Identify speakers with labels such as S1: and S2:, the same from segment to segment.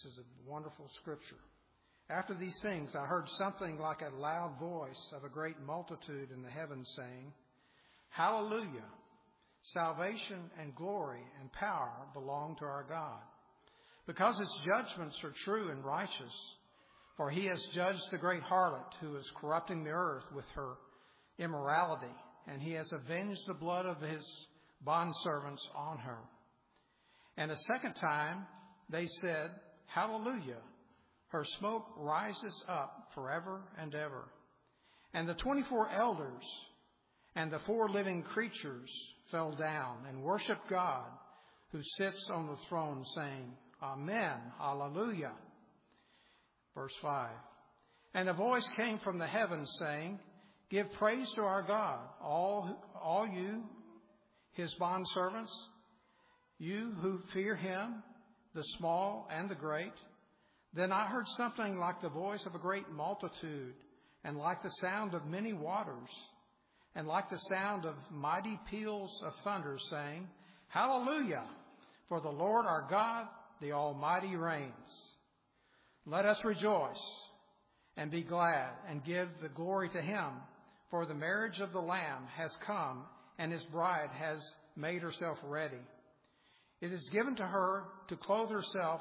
S1: This is a wonderful scripture. After these things, I heard something like a loud voice of a great multitude in the heavens saying, Hallelujah! Salvation and glory and power belong to our God, because his judgments are true and righteous. For he has judged the great harlot who is corrupting the earth with her immorality, and he has avenged the blood of his bondservants on her. And a second time they said, Hallelujah! Her smoke rises up forever and ever. And the 24 elders and the 4 living creatures fell down and worshiped God who sits on the throne, saying, Amen, Hallelujah. Verse 5. And a voice came from the heavens saying, Give praise to our God, all you, his bondservants, you who fear him, the small and the great. Then I heard something like the voice of a great multitude, and like the sound of many waters, and like the sound of mighty peals of thunder, saying, Hallelujah! For the Lord our God, the Almighty, reigns. Let us rejoice and be glad and give the glory to him, for the marriage of the Lamb has come, and his bride has made herself ready. It is given to her to clothe herself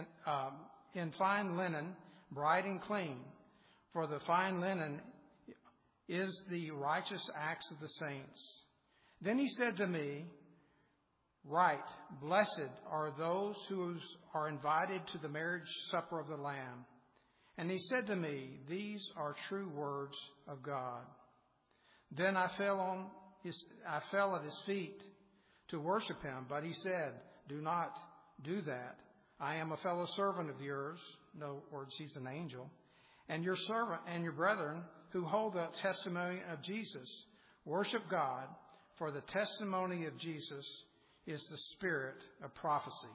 S1: in fine linen, bright and clean, for the fine linen is the righteous acts of the saints. Then he said to me, Right, blessed are those who are invited to the marriage supper of the Lamb. And he said to me, These are true words of God. Then I fell at his feet to worship him, but he said, Do not do that. I am a fellow servant of yours. In other words, he's an angel. And your servant and your brethren who hold the testimony of Jesus. Worship God, for the testimony of Jesus is the spirit of prophecy.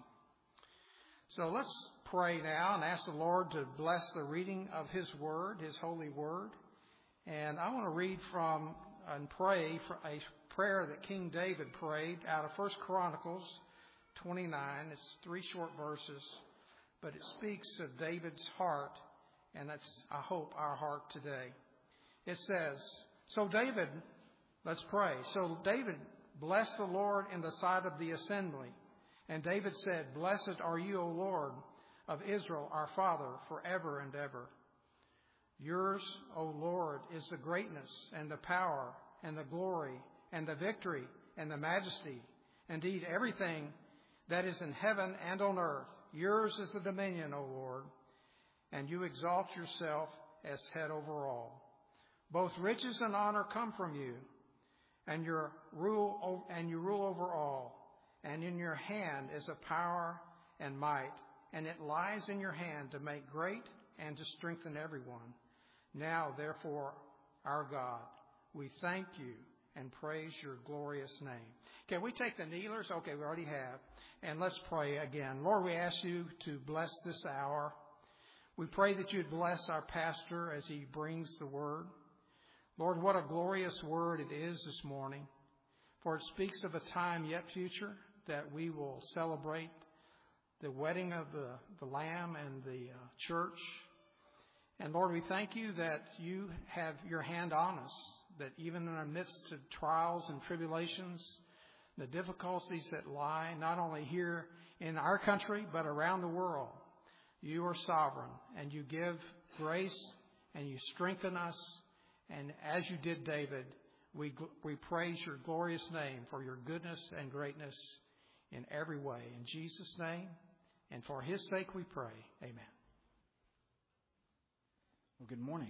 S1: So let's pray now and ask the Lord to bless the reading of his word, his holy word. And I want to read from and pray for a prayer that King David prayed out of 1 Chronicles 29. It's 3 short verses, but it speaks of David's heart, and that's, I hope, our heart today. It says, let's pray. So David blessed the Lord in the sight of the assembly. And David said, Blessed are you, O Lord of Israel, our Father, forever and ever. Yours, O Lord, is the greatness and the power and the glory and the victory and the majesty. Indeed, everything that is in heaven and on earth. Yours is the dominion, O Lord, and you exalt yourself as head over all. Both riches and honor come from you, and you rule over all. And in your hand is a power and might, and it lies in your hand to make great and to strengthen everyone. Now, therefore, our God, we thank you and praise your glorious name. Can we take the kneelers? Okay, we already have. And let's pray again. Lord, we ask you to bless this hour. We pray that you'd bless our pastor as he brings the word. Lord, what a glorious word it is this morning. For it speaks of a time yet future that we will celebrate the wedding of the Lamb and the church. And Lord, we thank you that you have your hand on us, that even in our midst of trials and tribulations, the difficulties that lie not only here in our country, but around the world, you are sovereign, and you give grace, and you strengthen us. And as you did David, we praise your glorious name for your goodness and greatness in every way. In Jesus' name, and for his sake we pray. Amen.
S2: Well, good morning.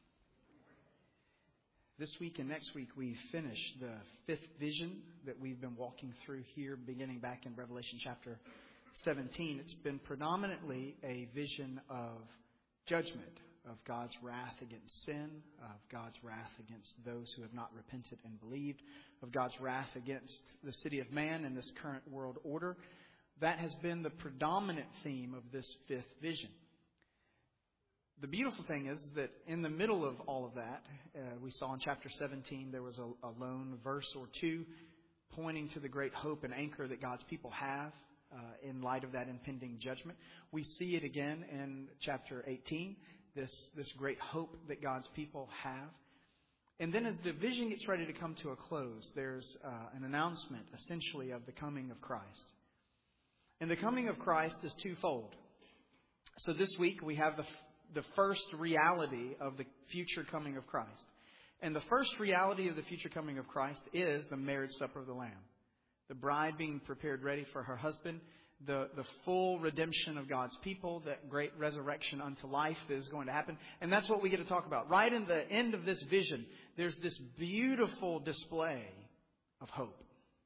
S2: This week and next week we finish the 5th vision that we've been walking through here, beginning back in Revelation chapter 17. It's been predominantly a vision of judgment, of God's wrath against sin, of God's wrath against those who have not repented and believed, of God's wrath against the city of man and this current world order. That has been the predominant theme of this 5th vision. The beautiful thing is that in the middle of all of that, we saw in chapter 17 there was a lone verse or two pointing to the great hope and anchor that God's people have in light of that impending judgment. We see it again in chapter 18, this great hope that God's people have. And then as the vision gets ready to come to a close, there's an announcement, essentially, of the coming of Christ. And the coming of Christ is twofold. So this week we have the first reality of the future coming of Christ. And the first reality of the future coming of Christ is the marriage supper of the Lamb. The bride being prepared ready for her husband. The full redemption of God's people, that great resurrection unto life that is going to happen. And that's what we get to talk about. Right in the end of this vision, there's this beautiful display of hope.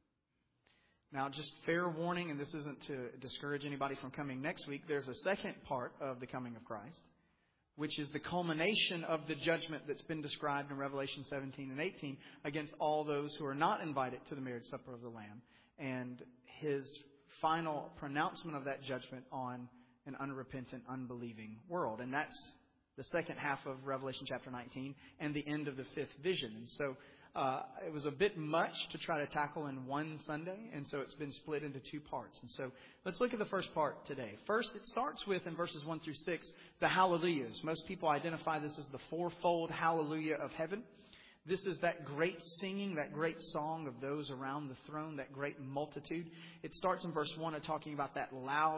S2: Now, just fair warning, and this isn't to discourage anybody from coming next week, there's a second part of the coming of Christ, which is the culmination of the judgment that's been described in Revelation 17 and 18 against all those who are not invited to the marriage supper of the Lamb, and His final pronouncement of that judgment on an unrepentant, unbelieving world. And that's the second half of Revelation chapter 19 and the end of the fifth vision. And so it was a bit much to try to tackle in one Sunday, and so it's been split into two parts. And so let's look at the first part today. First, it starts with, in verses 1 through 6, the hallelujahs. Most people identify this as the fourfold hallelujah of heaven. This is that great singing, that great song of those around the throne, that great multitude. It starts in verse 1 talking about that loud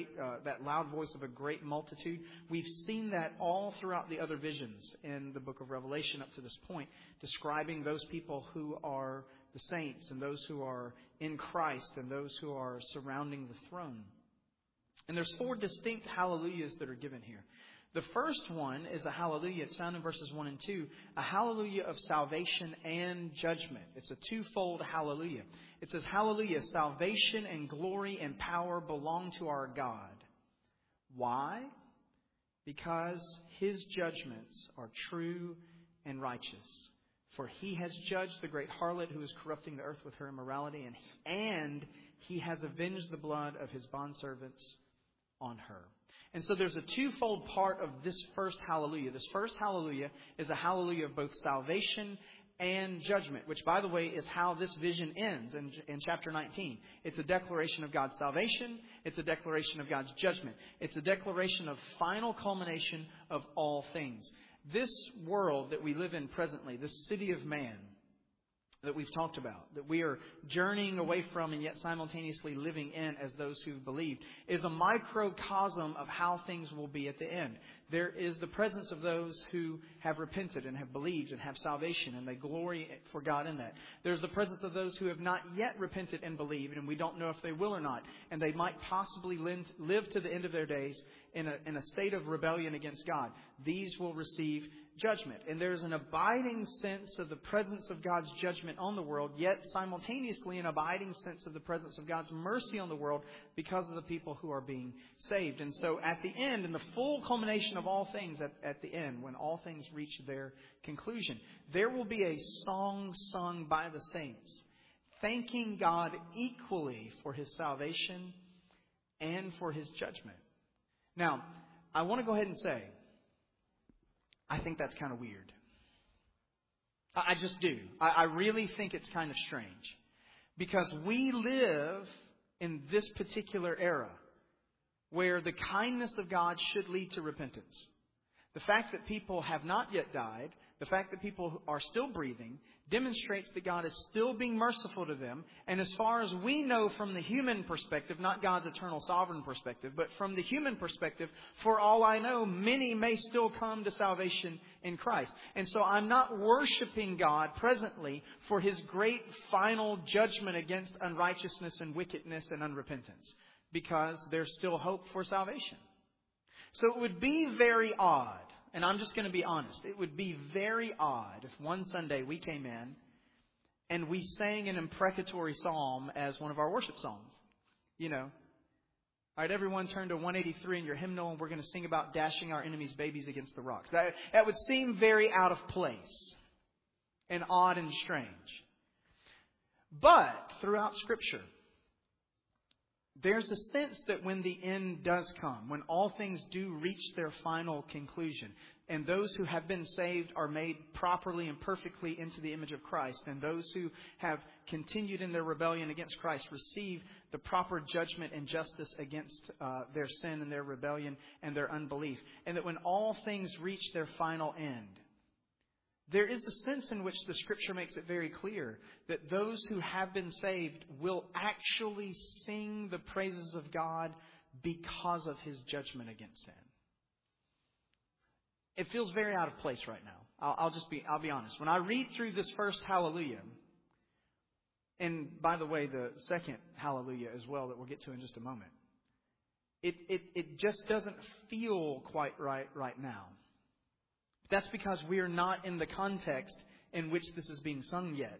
S2: voice of a great multitude. We've seen that all throughout the other visions in the book of Revelation up to this point, describing those people who are the saints and those who are in Christ and those who are surrounding the throne. And there's four distinct hallelujahs that are given here. The first one is a hallelujah. It's found in verses 1 and 2. A hallelujah of salvation and judgment. It's a twofold hallelujah. It says, hallelujah, salvation and glory and power belong to our God. Why? Because His judgments are true and righteous. For He has judged the great harlot who is corrupting the earth with her immorality, and He has avenged the blood of His bondservants on her. And so there's a twofold part of this first hallelujah. This first hallelujah is a hallelujah of both salvation and judgment, which, by the way, is how this vision ends in chapter 19. It's a declaration of God's salvation. It's a declaration of God's judgment. It's a declaration of final culmination of all things. This world that we live in presently, this city of man that we've talked about, that we are journeying away from and yet simultaneously living in as those who've believed, is a microcosm of how things will be at the end. There is the presence of those who have repented and have believed and have salvation, and they glory for God in that. There's the presence of those who have not yet repented and believed, and we don't know if they will or not, and they might possibly live to the end of their days in a state of rebellion against God. These will receive judgment. And there's an abiding sense of the presence of God's judgment on the world, yet simultaneously an abiding sense of the presence of God's mercy on the world because of the people who are being saved. And so at the end, in the full culmination of all things at the end, when all things reach their conclusion, there will be a song sung by the saints, thanking God equally for His salvation and for His judgment. Now, I want to go ahead and say, I think that's kind of weird. I just do. I really think it's kind of strange. Because we live in this particular era where the kindness of God should lead to repentance. The fact that people have not yet died, the fact that people are still breathing, demonstrates that God is still being merciful to them. And as far as we know from the human perspective, not God's eternal sovereign perspective, but from the human perspective, for all I know, many may still come to salvation in Christ. And so I'm not worshiping God presently for His great final judgment against unrighteousness and wickedness and unrepentance, because there's still hope for salvation. So it would be very odd, and I'm just going to be honest, it would be very odd if one Sunday we came in and we sang an imprecatory psalm as one of our worship songs. You know, all right, everyone turn to 183 in your hymnal, and we're going to sing about dashing our enemies' babies against the rocks. That would seem very out of place and odd and strange. But throughout Scripture, there's a sense that when the end does come, when all things do reach their final conclusion, and those who have been saved are made properly and perfectly into the image of Christ, and those who have continued in their rebellion against Christ receive the proper judgment and justice against their sin and their rebellion and their unbelief, and that when all things reach their final end, there is a sense in which the Scripture makes it very clear that those who have been saved will actually sing the praises of God because of His judgment against sin. It feels very out of place right now. I'll be honest. When I read through this first hallelujah, and by the way, the second hallelujah as well that we'll get to in just a moment, it just doesn't feel quite right now. That's because we are not in the context in which this is being sung yet.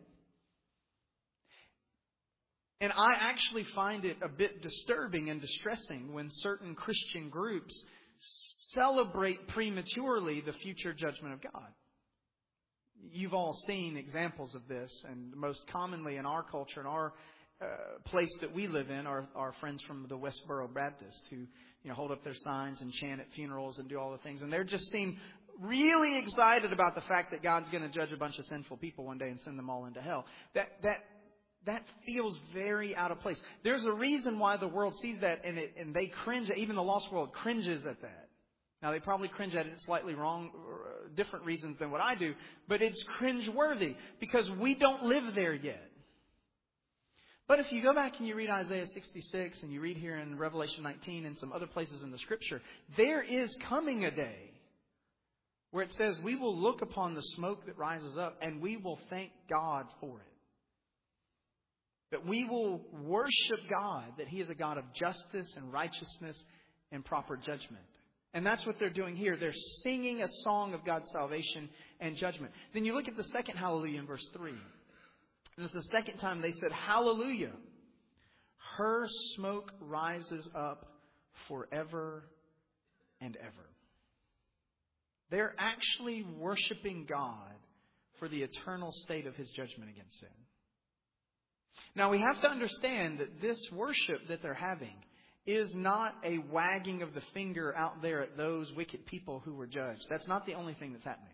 S2: And I actually find it a bit disturbing and distressing when certain Christian groups celebrate prematurely the future judgment of God. You've all seen examples of this, and most commonly in our culture, in our place that we live in, our friends from the Westboro Baptist who hold up their signs and chant at funerals and do all the things. And they just seem really excited about the fact that God's going to judge a bunch of sinful people one day and send them all into hell. That feels very out of place. There's a reason why the world sees that, and they cringe. Even the lost world cringes at that. Now, they probably cringe at it slightly wrong, different reasons than what I do, but it's cringeworthy because we don't live there yet. But if you go back and you read Isaiah 66 and you read here in Revelation 19 and some other places in the Scripture, there is coming a day where it says we will look upon the smoke that rises up and we will thank God for it. That we will worship God, that He is a God of justice and righteousness and proper judgment. And that's what they're doing here. They're singing a song of God's salvation and judgment. Then you look at the second hallelujah in verse 3. And it's the second time they said, hallelujah. Her smoke rises up forever and ever. They're actually worshiping God for the eternal state of His judgment against sin. Now we have to understand that this worship that they're having is not a wagging of the finger out there at those wicked people who were judged. That's not the only thing that's happening.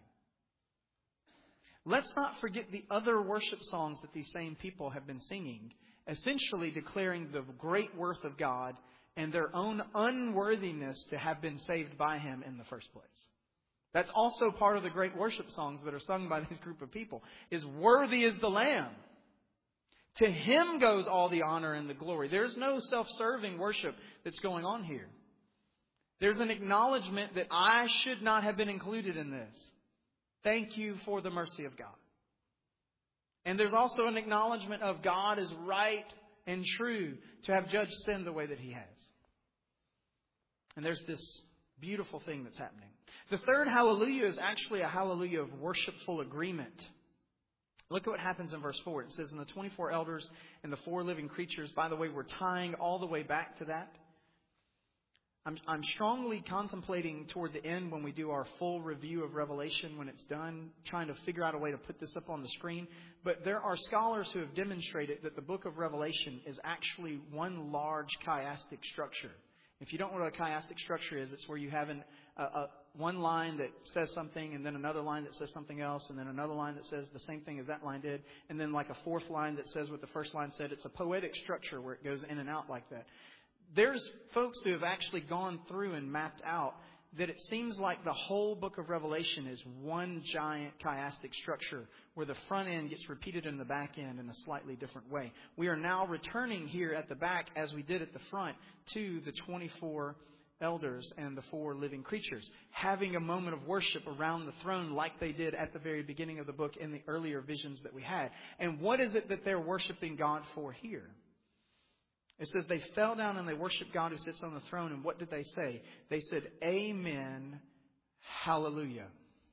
S2: Let's not forget the other worship songs that these same people have been singing, essentially declaring the great worth of God and their own unworthiness to have been saved by Him in the first place. That's also part of the great worship songs that are sung by this group of people, is worthy is the Lamb. To Him goes all the honor and the glory. There's no self-serving worship that's going on here. There's an acknowledgement that I should not have been included in this. Thank you for the mercy of God. And there's also an acknowledgement of God is right and true to have judged sin the way that He has. And there's this beautiful thing that's happening. The third hallelujah is actually a hallelujah of worshipful agreement. Look at what happens in verse 4. It says, and the 24 elders and the 4 living creatures, by the way, we're tying all the way back to that. I'm strongly contemplating toward the end when we do our full review of Revelation, when it's done, trying to figure out a way to put this up on the screen. But there are scholars who have demonstrated that the book of Revelation is actually one large chiastic structure. If you don't know what a chiastic structure is, it's where you have one line that says something, and then another line that says something else, and then another line that says the same thing as that line did, and then like a fourth line that says what the first line said. It's a poetic structure where it goes in and out like that. There's folks who have actually gone through and mapped out that it seems like the whole book of Revelation is one giant chiastic structure where the front end gets repeated in the back end in a slightly different way. We are now returning here at the back, as we did at the front, to the 24 elders and the 4 living creatures, having a moment of worship around the throne like they did at the very beginning of the book in the earlier visions that we had. And what is it that they're worshiping God for here? It says they fell down and they worshiped God who sits on the throne. And what did they say? They said, Amen, hallelujah.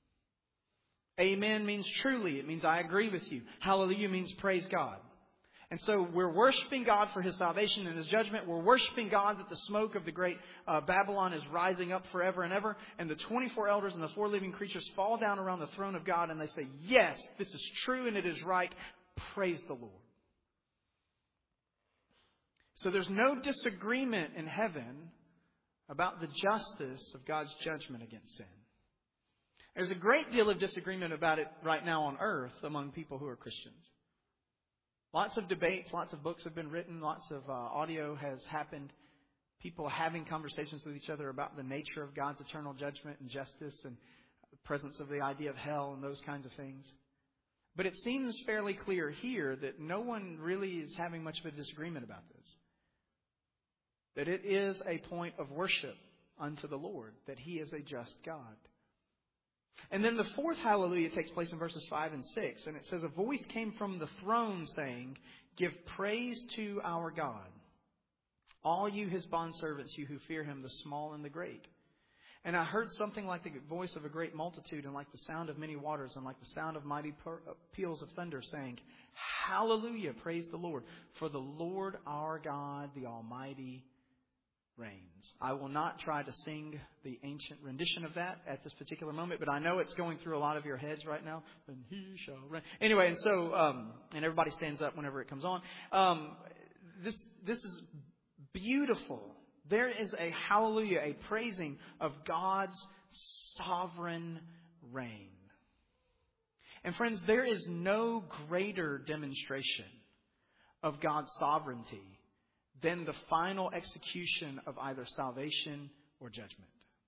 S2: Amen means truly. It means I agree with you. Hallelujah means praise God. And so we're worshiping God for His salvation and His judgment. We're worshiping God that the smoke of the great Babylon is rising up forever and ever. And the 24 elders and the 4 living creatures fall down around the throne of God and they say, yes, this is true and it is right. Praise the Lord. So there's no disagreement in heaven about the justice of God's judgment against sin. There's a great deal of disagreement about it right now on earth among people who are Christians. Lots of debates, lots of books have been written, lots of audio has happened. People having conversations with each other about the nature of God's eternal judgment and justice and the presence of the idea of hell and those kinds of things. But it seems fairly clear here that no one really is having much of a disagreement about this. That it is a point of worship unto the Lord, that He is a just God. And then the fourth hallelujah takes place in verses 5 and 6. And it says, a voice came from the throne saying, give praise to our God, all you His bondservants, you who fear Him, the small and the great. And I heard something like the voice of a great multitude, and like the sound of many waters, and like the sound of mighty peals of thunder, saying, hallelujah, praise the Lord. For the Lord our God, the Almighty, reigns. I will not try to sing the ancient rendition of that at this particular moment, but I know it's going through a lot of your heads right now. And He shall reign. Anyway, and so, and everybody stands up whenever it comes on. This is beautiful. There is a hallelujah, a praising of God's sovereign reign. And friends, there is no greater demonstration of God's sovereignty than the final execution of either salvation or judgment.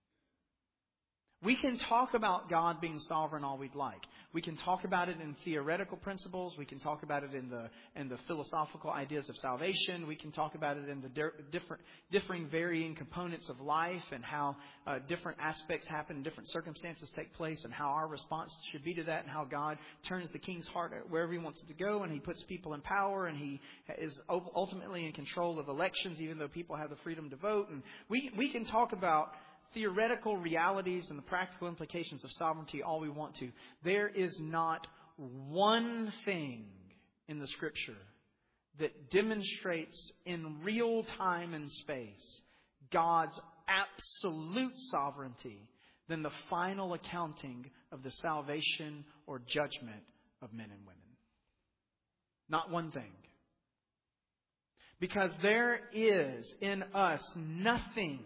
S2: We can talk about God being sovereign all we'd like. We can talk about it in theoretical principles. We can talk about it in the philosophical ideas of salvation. We can talk about it in the differing varying components of life and how different aspects happen, different circumstances take place, and how our response should be to that, and how God turns the king's heart wherever He wants it to go, and He puts people in power, and He is ultimately in control of elections, even though people have the freedom to vote. And we can talk about theoretical realities and the practical implications of sovereignty all we want to. There is not one thing in the Scripture that demonstrates in real time and space God's absolute sovereignty than the final accounting of the salvation or judgment of men and women. Not one thing. Because there is in us nothing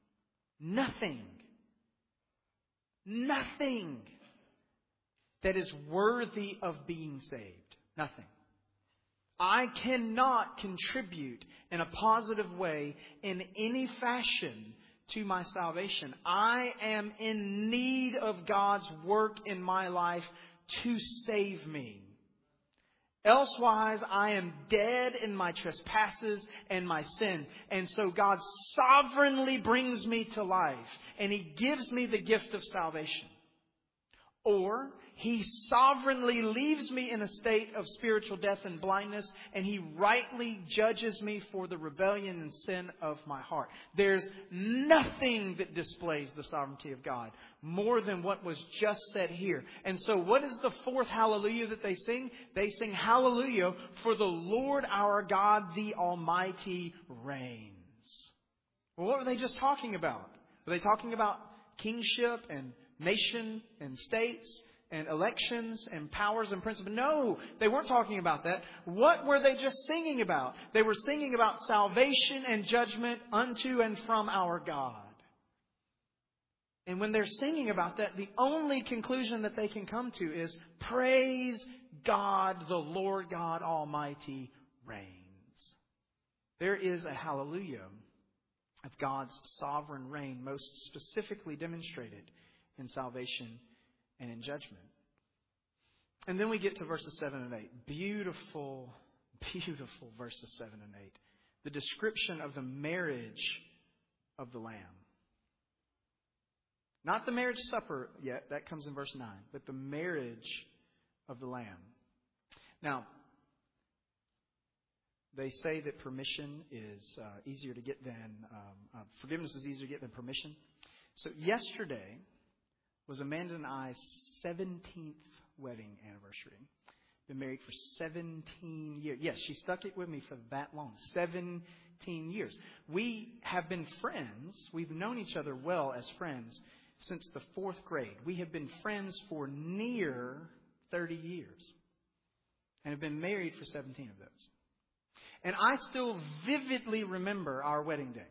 S2: that is worthy of being saved. Nothing. I cannot contribute in a positive way in any fashion to my salvation. I am in need of God's work in my life to save me. Elsewise, I am dead in my trespasses and my sin. And so God sovereignly brings me to life. And He gives me the gift of salvation. Or He sovereignly leaves me in a state of spiritual death and blindness. And He rightly judges me for the rebellion and sin of my heart. There's nothing that displays the sovereignty of God more than what was just said here. And so what is the fourth hallelujah that they sing? They sing hallelujah, for the Lord our God, the Almighty, reigns. Well, what were they just talking about? Were they talking about kingship and nation and states and elections and powers and principles? No, they weren't talking about that. What were they just singing about? They were singing about salvation and judgment unto and from our God. And when they're singing about that, the only conclusion that they can come to is, praise God, the Lord God Almighty reigns. There is a hallelujah of God's sovereign reign, most specifically demonstrated in salvation and in judgment. And then we get to verses 7 and 8. Beautiful, beautiful verses 7 and 8. The description of the marriage of the Lamb. Not the marriage supper yet, that comes in verse 9, but the marriage of the Lamb. Now, they say that permission is easier to get than, forgiveness is easier to get than permission. So yesterday was Amanda and I's 17th wedding anniversary. Been married for 17 years. Yes, she stuck it with me for that long. 17 years. We have been friends. We've known each other well as friends since the 4th grade. We have been friends for near 30 years. And have been married for 17 of those. And I still vividly remember our wedding day.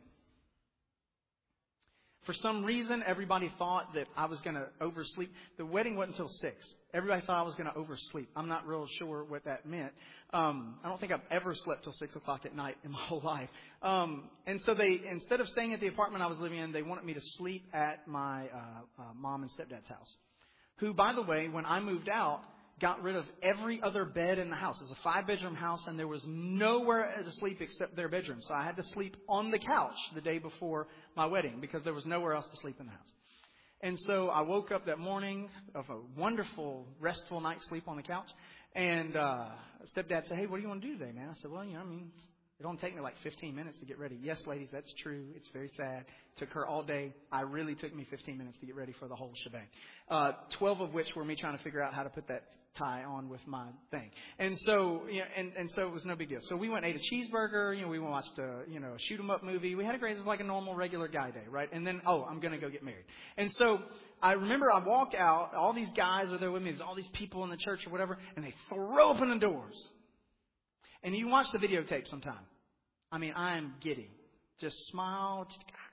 S2: For some reason, everybody thought that I was going to oversleep. The wedding wasn't until 6. Everybody thought I was going to oversleep. I'm not real sure what that meant. I don't think I've ever slept till 6 o'clock at night in my whole life. And so they, instead of staying at the apartment I was living in, they wanted me to sleep at my mom and stepdad's house. Who, by the way, when I moved out, got rid of every other bed in the house. It was a 5-bedroom house, and there was nowhere to sleep except their bedroom. So I had to sleep on the couch the day before my wedding because there was nowhere else to sleep in the house. And so I woke up that morning of a wonderful, restful night's sleep on the couch. And stepdad said, "Hey, what do you want to do today, man?" I said, "Well, it don't take me like 15 minutes to get ready." Yes, ladies, that's true. It's very sad. It took her all day. I really took me 15 minutes to get ready for the whole shebang. 12 of which were me trying to figure out how to put that tie on with my thing. And so, and so it was no big deal. So we went and ate a cheeseburger. We watched a shoot 'em up movie. We had a great, it was like a normal, regular guy day, right? And then, I'm going to go get married. And so I remember I walk out, all these guys are there with me. There's all these people in the church or whatever, and they throw open the doors. And you watch the videotape sometime. I mean, I am giddy. Just smile.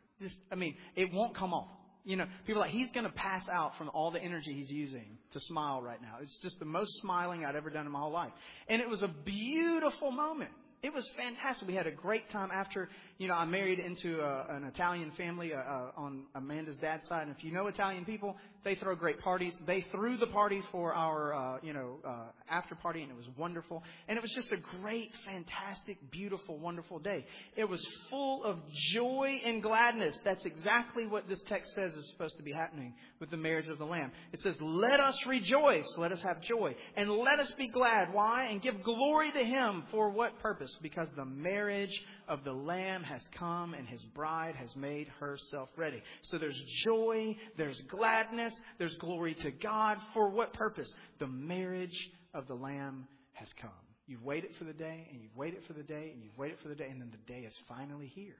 S2: It won't come off. People are like, he's going to pass out from all the energy he's using to smile right now. It's just the most smiling I'd ever done in my whole life. And it was a beautiful moment. It was fantastic. We had a great time after, I married into an Italian family on Amanda's dad's side. And if you know Italian people, they throw great parties. They threw the party for our, after party, and it was wonderful. And it was just a great, fantastic, beautiful, wonderful day. It was full of joy and gladness. That's exactly what this text says is supposed to be happening with the marriage of the Lamb. It says, "Let us rejoice, let us have joy, and let us be glad." Why? And give glory to Him. For what purpose? Because the marriage of the Lamb has come and His bride has made herself ready. So there's joy, there's gladness, there's glory to God. For what purpose? The marriage of the Lamb has come. You've waited for the day, and you've waited for the day, and you've waited for the day, and then the day is finally here.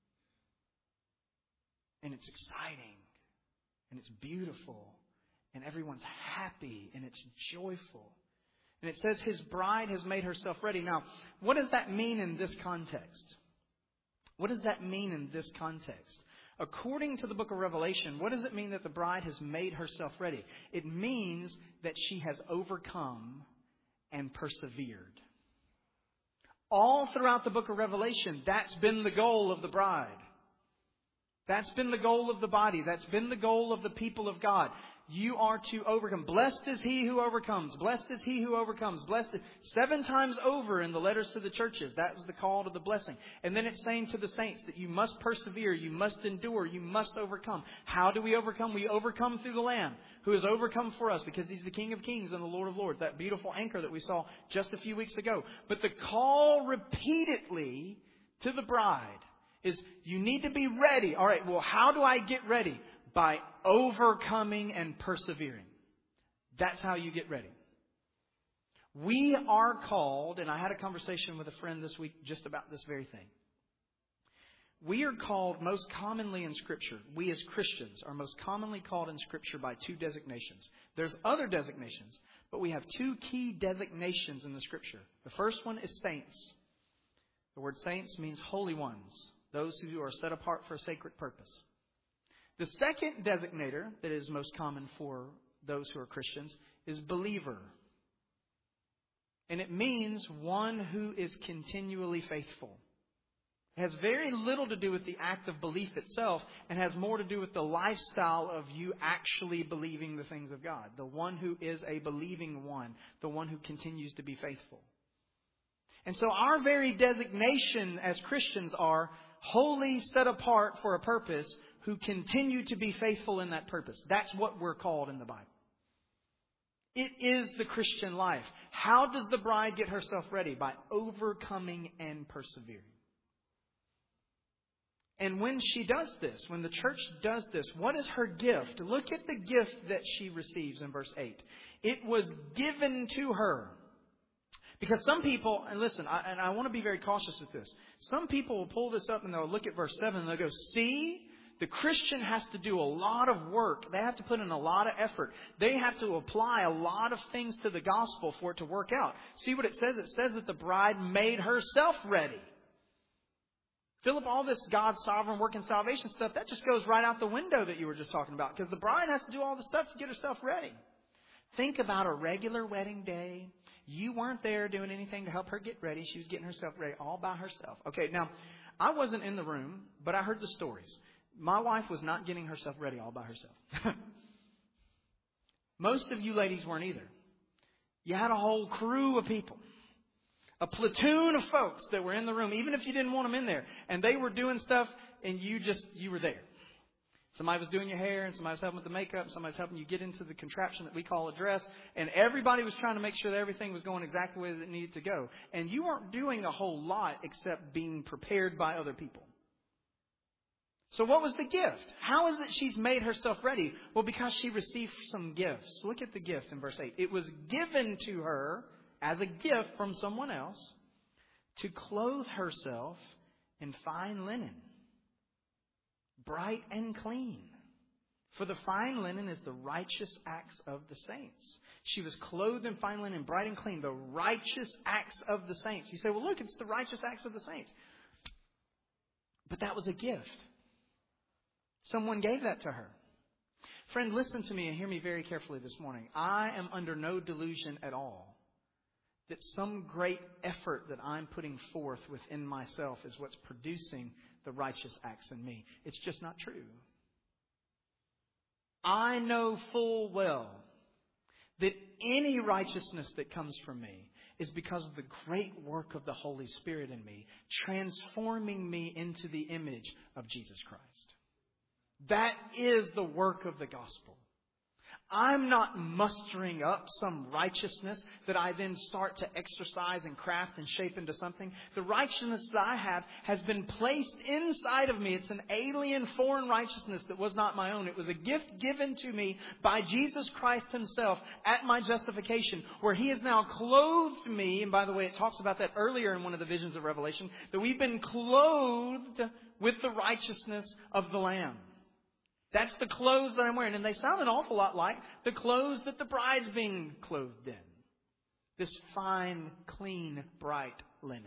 S2: And it's exciting, and it's beautiful, and everyone's happy, and it's joyful. And it says His bride has made herself ready. Now, what does that mean in this context? What does that mean in this context? According to the book of Revelation, what does it mean that the bride has made herself ready? It means that she has overcome and persevered. All throughout the book of Revelation, that's been the goal of the bride. That's been the goal of the body. That's been the goal of the people of God. You are to overcome. Blessed is he who overcomes. Blessed is he who overcomes. Blessed is 7 times over in the letters to the churches. That was the call to the blessing. And then it's saying to the saints that you must persevere. You must endure. You must overcome. How do we overcome? We overcome through the Lamb who has overcome for us because He's the King of Kings and the Lord of Lords. That beautiful anchor that we saw just a few weeks ago. But the call repeatedly to the bride is you need to be ready. All right, well, how do I get ready? By overcoming and persevering. That's how you get ready. We are called, and I had a conversation with a friend this week just about this very thing. We are called most commonly in Scripture, we as Christians are most commonly called in Scripture by 2 designations. There's other designations, but we have 2 key designations in the Scripture. The first one is saints. The word saints means holy ones, those who are set apart for a sacred purpose. The second designator that is most common for those who are Christians is believer. And it means one who is continually faithful. It has very little to do with the act of belief itself and has more to do with the lifestyle of you actually believing the things of God. The one who is a believing one. The one who continues to be faithful. And so our very designation as Christians are holy, set apart for a purpose, who continue to be faithful in that purpose. That's what we're called in the Bible. It is the Christian life. How does the bride get herself ready? By overcoming and persevering. And when she does this, when the church does this, what is her gift? Look at the gift that she receives in verse 8. It was given to her. Because some people, and listen, I want to be very cautious with this. Some people will pull this up and they'll look at verse 7 and they'll go, see, The Christian has to do a lot of work. They have to put in a lot of effort. They have to apply a lot of things to the gospel for it to work out. See what it says? It says that the bride made herself ready. Philip, all this God's sovereign work in salvation stuff, that just goes right out the window that you were just talking about. Because the bride has to do all the stuff to get herself ready. Think about a regular wedding day. You weren't there doing anything to help her get ready. She was getting herself ready all by herself. Okay, now, I wasn't in the room, but I heard the stories. My wife was not getting herself ready all by herself. Most of you ladies weren't either. You had a whole crew of people. A platoon of folks that were in the room, even if you didn't want them in there. And they were doing stuff and you were there. Somebody was doing your hair and somebody was helping with the makeup. And somebody was helping you get into the contraption that we call a dress. And everybody was trying to make sure that everything was going exactly the way that it needed to go. And you weren't doing a whole lot except being prepared by other people. So what was the gift? How is it she's made herself ready? Well, because she received some gifts. Look at the gift in verse 8. It was given to her as a gift from someone else to clothe herself in fine linen, bright and clean. For the fine linen is the righteous acts of the saints. She was clothed in fine linen, bright and clean, the righteous acts of the saints. You say, well, look, it's the righteous acts of the saints. But that was a gift. Someone gave that to her. Friend, listen to me and hear me very carefully this morning. I am under no delusion at all that some great effort that I'm putting forth within myself is what's producing the righteous acts in me. It's just not true. I know full well that any righteousness that comes from me is because of the great work of the Holy Spirit in me, transforming me into the image of Jesus Christ. That is the work of the gospel. I'm not mustering up some righteousness that I then start to exercise and craft and shape into something. The righteousness that I have has been placed inside of me. It's an alien, foreign righteousness that was not my own. It was a gift given to me by Jesus Christ Himself at my justification, where He has now clothed me. And by the way, it talks about that earlier in one of the visions of Revelation, that we've been clothed with the righteousness of the Lamb. That's the clothes that I'm wearing. And they sound an awful lot like the clothes that the bride's being clothed in. This fine, clean, bright linen.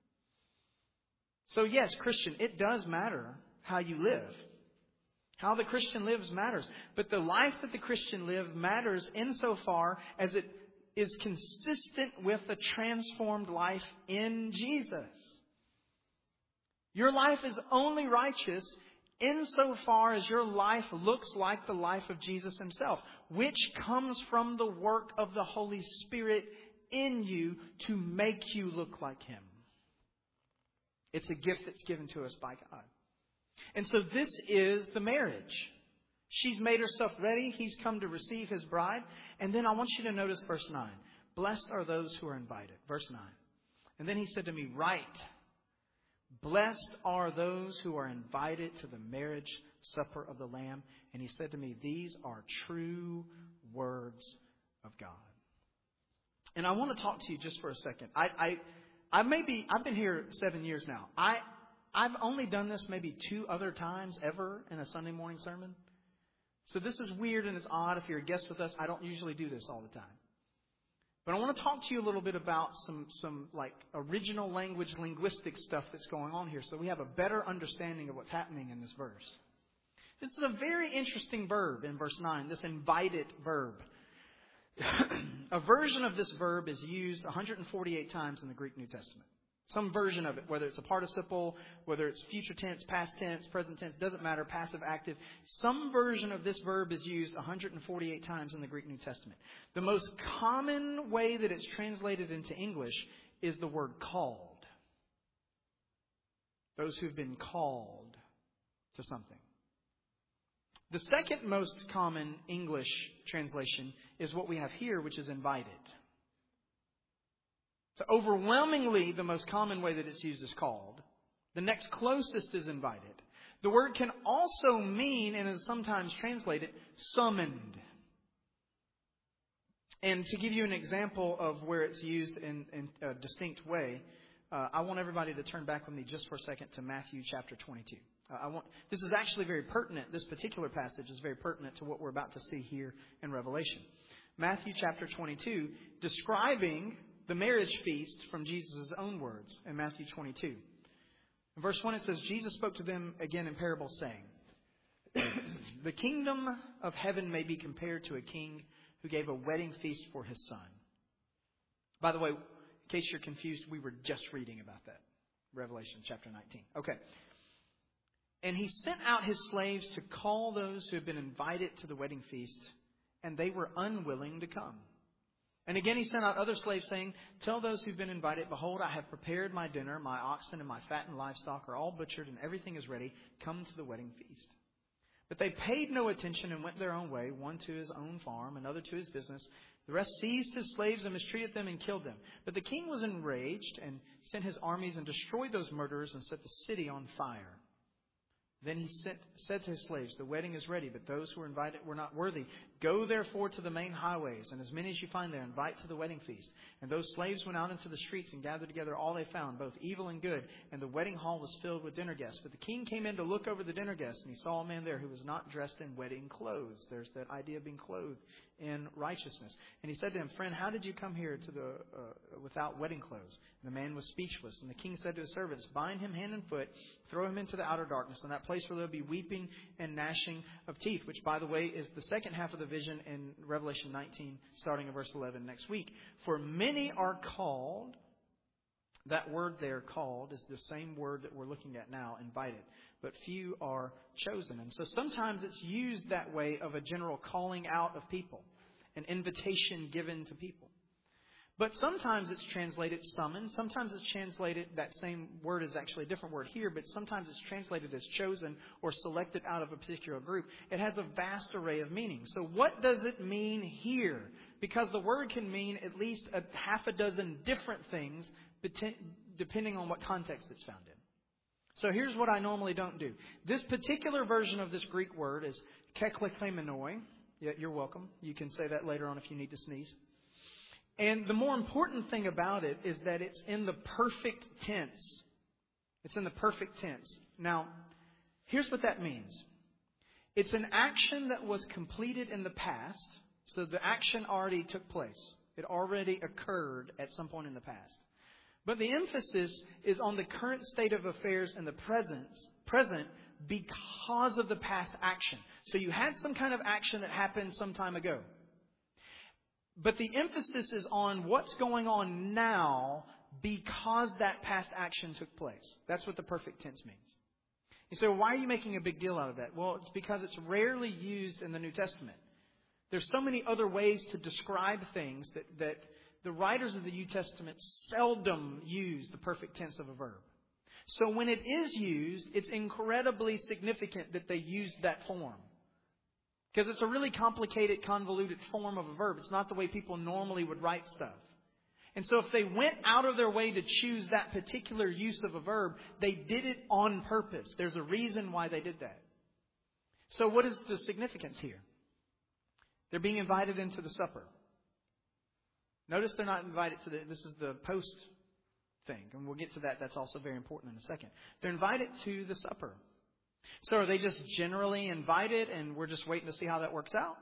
S2: So yes, Christian, it does matter how you live. How the Christian lives matters. But the life that the Christian lives matters insofar as it is consistent with a transformed life in Jesus. Your life is only righteous insofar as your life looks like the life of Jesus Himself, which comes from the work of the Holy Spirit in you to make you look like Him. It's a gift that's given to us by God. And so this is the marriage. She's made herself ready. He's come to receive His bride. And then I want you to notice verse 9. Blessed are those who are invited. Verse 9. And then He said to me, write. Blessed are those who are invited to the marriage supper of the Lamb. And He said to me, these are true words of God. And I want to talk to you just for a second. I've been here 7 years now. I've only done this maybe 2 other times ever in a Sunday morning sermon. So this is weird and it's odd. If you're a guest with us, I don't usually do this all the time. But I want to talk to you a little bit about some like original language, linguistic stuff that's going on here, so we have a better understanding of what's happening in this verse. This is a very interesting verb in verse 9, this invited verb. A version of this verb is used 148 times in the Greek New Testament. Some version of it, whether it's a participle, whether it's future tense, past tense, present tense, doesn't matter, passive, active. Some version of this verb is used 148 times in the Greek New Testament. The most common way that it's translated into English is the word called. Those who've been called to something. The second most common English translation is what we have here, which is invited. So overwhelmingly, the most common way that it's used is called. The next closest is invited. The word can also mean, and is sometimes translated, summoned. And to give you an example of where it's used in a distinct way, I want everybody to turn back with me just for a second to Matthew chapter 22. This is actually very pertinent. This particular passage is very pertinent to what we're about to see here in Revelation. Matthew chapter 22, describing the marriage feast from Jesus' own words in Matthew 22. In verse 1 it says, Jesus spoke to them again in parable, saying, the kingdom of heaven may be compared to a king who gave a wedding feast for his son. By the way, in case you're confused, we were just reading about that. Revelation chapter 19. Okay. And he sent out his slaves to call those who had been invited to the wedding feast, and they were unwilling to come. And again he sent out other slaves, saying, tell those who've been invited, behold, I have prepared my dinner, my oxen and my fattened livestock are all butchered, and everything is ready. Come to the wedding feast. But they paid no attention and went their own way, one to his own farm, another to his business. The rest seized his slaves and mistreated them and killed them. But the king was enraged and sent his armies and destroyed those murderers and set the city on fire. Then he said to his slaves, the wedding is ready, but those who were invited were not worthy. Go therefore to the main highways, and as many as you find there, invite to the wedding feast. And those slaves went out into the streets and gathered together all they found, both evil and good. And the wedding hall was filled with dinner guests. But the king came in to look over the dinner guests, and he saw a man there who was not dressed in wedding clothes. There's that idea of being clothed in righteousness. And he said to him, friend, how did you come here to without wedding clothes? And the man was speechless. And the king said to his servants, bind him hand and foot, throw him into the outer darkness, in that place where there will be weeping and gnashing of teeth, which, by the way, is the second half of the vision in Revelation 19, starting in verse 11 next week. For many are called. That word there, called, is the same word that we're looking at now, invited. But few are chosen. And so sometimes it's used that way of a general calling out of people, an invitation given to people. But sometimes it's translated summoned. Sometimes it's translated, that same word is actually a different word here, but sometimes it's translated as chosen or selected out of a particular group. It has a vast array of meanings. So what does it mean here? Because the word can mean at least a half a dozen different things depending on what context it's found in. So here's what I normally don't do. This particular version of this Greek word is keklekemenoi. Yeah, you're welcome. You can say that later on if you need to sneeze. And the more important thing about it is that it's in the perfect tense. It's in the perfect tense. Now, here's what that means. It's an action that was completed in the past. So the action already took place. It already occurred at some point in the past. But the emphasis is on the current state of affairs in the present because of the past action. So you had some kind of action that happened some time ago. But the emphasis is on what's going on now because that past action took place. That's what the perfect tense means. You say, well, why are you making a big deal out of that? Well, it's because it's rarely used in the New Testament. There's so many other ways to describe things that the writers of the New Testament seldom use the perfect tense of a verb. So when it is used, it's incredibly significant that they use that form. Because it's a really complicated, convoluted form of a verb. It's not the way people normally would write stuff. And so if they went out of their way to choose that particular use of a verb, they did it on purpose. There's a reason why they did that. So what is the significance here? They're being invited into the supper. Notice they're not invited to this is the post thing. And we'll get to that. That's also very important in a second. They're invited to the supper. So are they just generally invited and we're just waiting to see how that works out?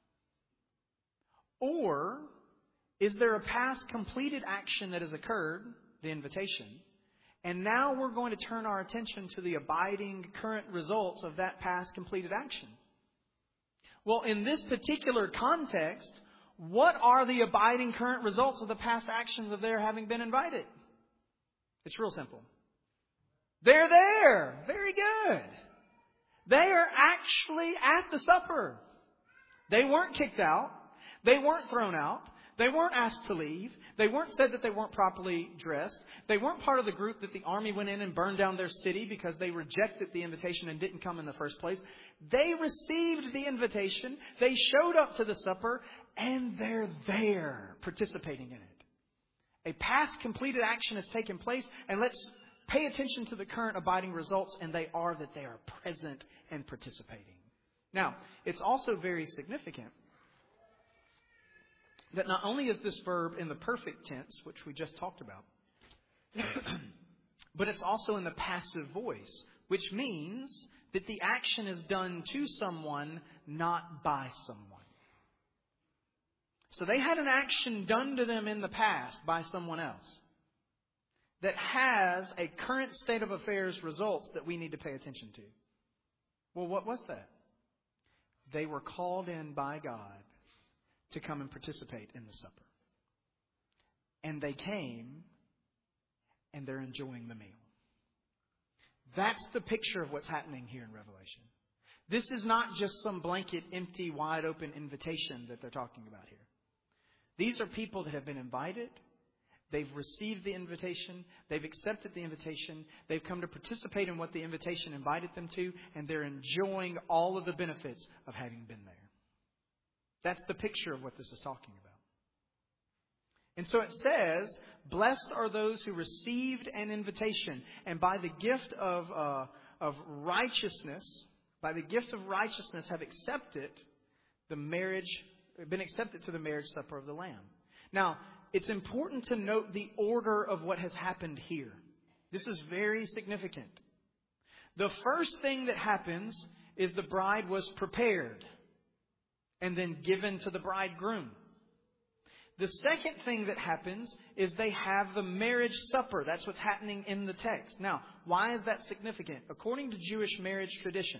S2: Or is there a past completed action that has occurred, the invitation, and now we're going to turn our attention to the abiding current results of that past completed action? Well, in this particular context, what are the abiding current results of the past actions of their having been invited? It's real simple. They're there. Very good. They are actually at the supper. They weren't kicked out. They weren't thrown out. They weren't asked to leave. They weren't said that they weren't properly dressed. They weren't part of the group that the army went in and burned down their city because they rejected the invitation and didn't come in the first place. They received the invitation. They showed up to the supper and they're there participating in it. A past completed action has taken place, and let's pay attention to the current abiding results, and they are that they are present and participating. Now, it's also very significant that not only is this verb in the perfect tense, which we just talked about, but it's also in the passive voice, which means that the action is done to someone, not by someone. So they had an action done to them in the past by someone else that has a current state of affairs results that we need to pay attention to. Well, what was that? They were called in by God to come and participate in the supper. And they came, and they're enjoying the meal. That's the picture of what's happening here in Revelation. This is not just some blanket, empty, wide open invitation that they're talking about here. These are people that have been invited. They've received the invitation. They've accepted the invitation. They've come to participate in what the invitation invited them to, and they're enjoying all of the benefits of having been there. That's the picture of what this is talking about. And so it says, blessed are those who received an invitation, and by the gift of righteousness, have accepted the marriage, been accepted to the marriage supper of the Lamb. Now, it's important to note the order of what has happened here. This is very significant. The first thing that happens is the bride was prepared and then given to the bridegroom. The second thing that happens is they have the marriage supper. That's what's happening in the text. Now, why is that significant? According to Jewish marriage tradition,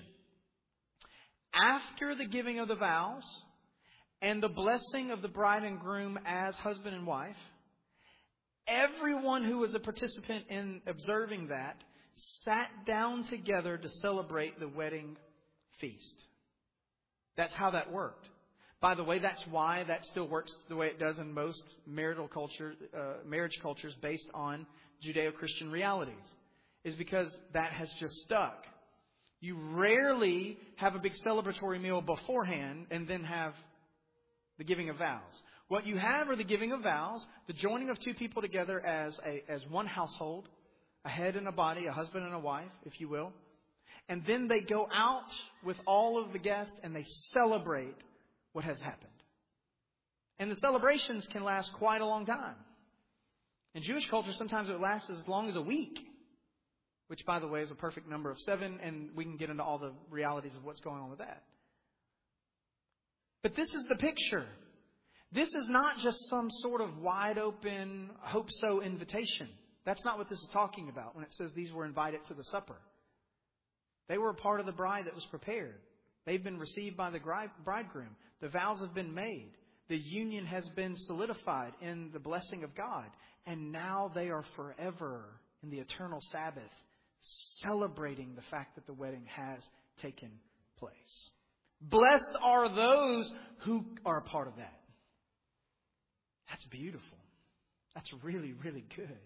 S2: after the giving of the vows and the blessing of the bride and groom as husband and wife, everyone who was a participant in observing that sat down together to celebrate the wedding feast. That's how that worked. By the way, that's why that still works the way it does in most marriage cultures based on Judeo-Christian realities, is because that has just stuck. You rarely have a big celebratory meal beforehand and then have the giving of vows. What you have are the giving of vows, the joining of two people together as one household, a head and a body, a husband and a wife, if you will. And then they go out with all of the guests and they celebrate what has happened. And the celebrations can last quite a long time. In Jewish culture, sometimes it lasts as long as a week, which, by the way, is a perfect number of 7, and we can get into all the realities of what's going on with that. But this is the picture. This is not just some sort of wide open, hope so invitation. That's not what this is talking about when it says these were invited to the supper. They were a part of the bride that was prepared. They've been received by the bridegroom. The vows have been made. The union has been solidified in the blessing of God. And now they are forever in the eternal Sabbath celebrating the fact that the wedding has taken place. Blessed are those who are a part of that. That's beautiful. That's really, really good.